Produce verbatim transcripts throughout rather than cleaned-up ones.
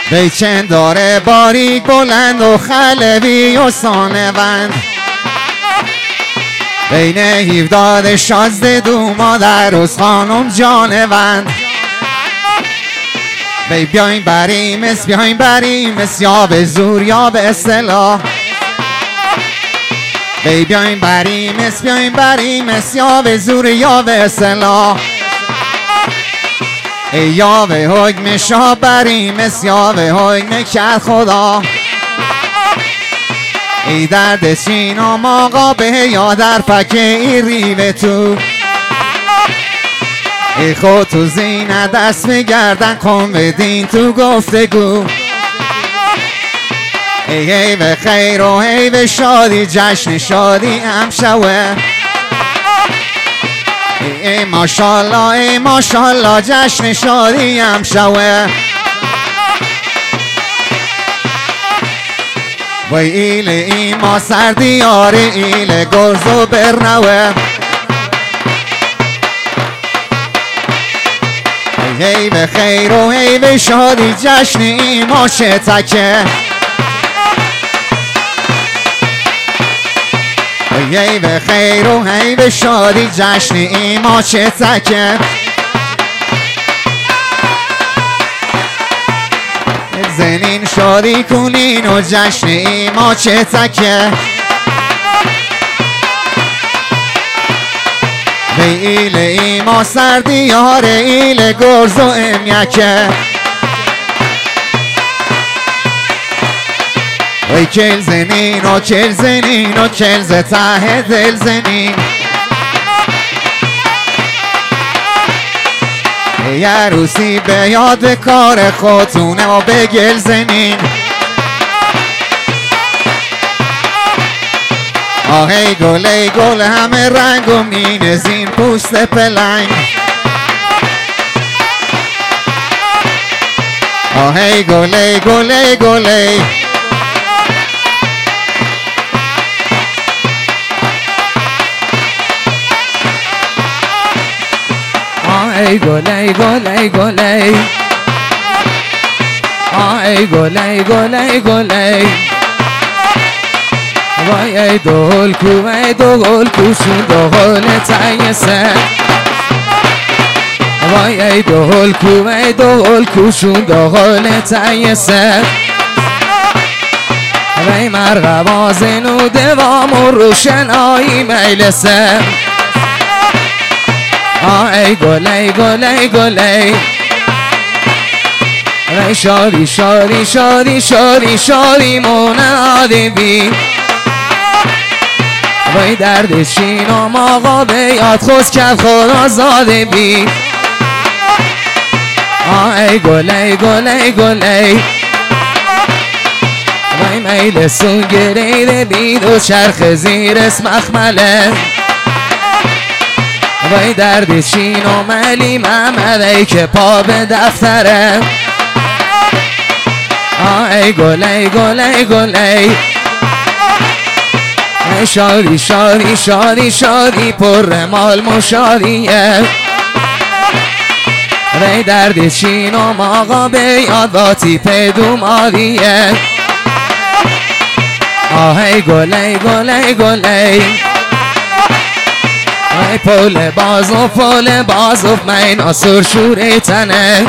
بیچن داره باریک بلند و خلوی و سانوند بین هیفداد شازده دو مادر از خانم جانوند بی بیاین بریم اس بیاین بریم اس یا به زور یا به اصطلاح بی بیاین بریم اس بیاین بریم اس یا به زور یا به اصطلاح ای یا به حکم شاه بریم اس یا به حکم کرد خدا ای درد سینام آقا به یا در فکه ای ریوه تو ای خود تو زینه دست بگردن کن بدین تو گفتگو ای ای به خیر و ای به شادی جشن شادی هم شوه ای ای ماشالله ای ماشالله جشن شادی هم شوه وی ایل ای ما سردیار ایل گرز و برنوه هی به خیر و هی به شادی جشن ایما شتکه هی به خیر و هی به شادی جشن ایما شتکه زنین شادی کنین و جشن ایما شتکه به ایل ایما سردیار ایل گرز و امیکه وی کل زنین و کل زنین و کل ز ته دل زنین ای عروسی به یاد به کار خودتونه و به گل زنین آهی گل ای گل همه رنگ و مینزین پوست پلنگ آهی گل ای گل ای گل ای آهی گل ای گل ای گل ای آهی گل ای گل ای گل ای وای ای دول کو ای دول کوشون دول تایسه وای ای دول کو ای دول کوشون دول تایسه وای مرغبا زنو دوام و روشنایی میلسه آه ای گل ای گل ای گل ای وای شادی شادی شادی شادی شادی منادی بی وای درد شینام آقا به یاد خوز کرد خدا زاده بی آه ای گل ای گل ای گل ای وای میل سون گریده بید و چرخ زیر اسم مخمله وای درد شینام علی محمد ای که پا به دفتره آه ای گل ای گل ای گل ای شادی شادی شادی شادی پر مال مشادیه وی درد چینم آقا به یاد با تیپ دومادیه آه ای گل ای گل ای گل ای وی پول باز و پول باز و من آسور شوره تنه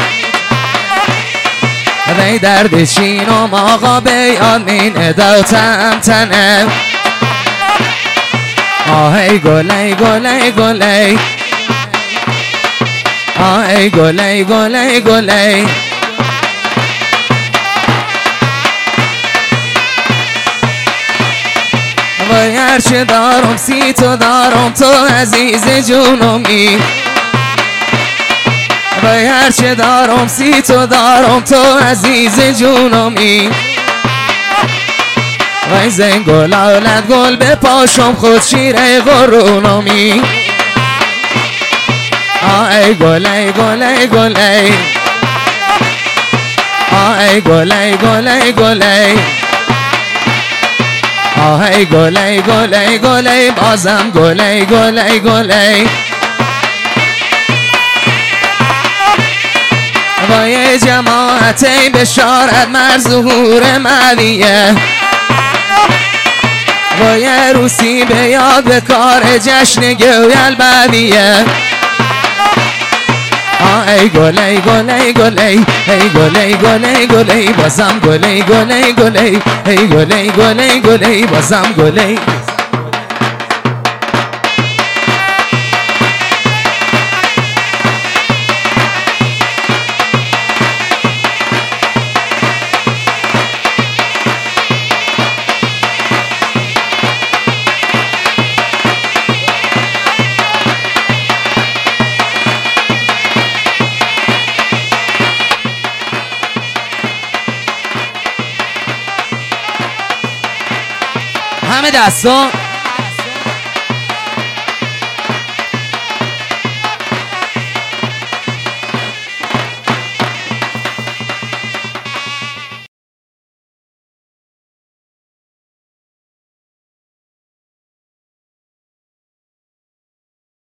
وی درد چینم آقا به یاد من اداتم تنه آه ای گل ای گل ای گل ای آه ای گل ای گل ای گل ای وای هرچه دارم سی تو دارم تو عزیز جونمی وای هرچه دارم سی تو دارم تو عزیز جونمی وای زن گل اولد گل به پاشم خود شیره قرونمی آه ای گل ای گل ای گل ای آه ای گل ای گل ای گل ای آه ای گل ای گل ای گل ای بازم گل ای گل ای گل ای وای جماعت بشارت مر ظهور مهدیه وای روسی به یاد به کار جشن گویل بدیه ای گل ای گل ای گل ای ای گل ای گل ای گل ای بازم گل ای گل ای گل ای ای گل ای گل ای گل ای بازم گل ای همه دستا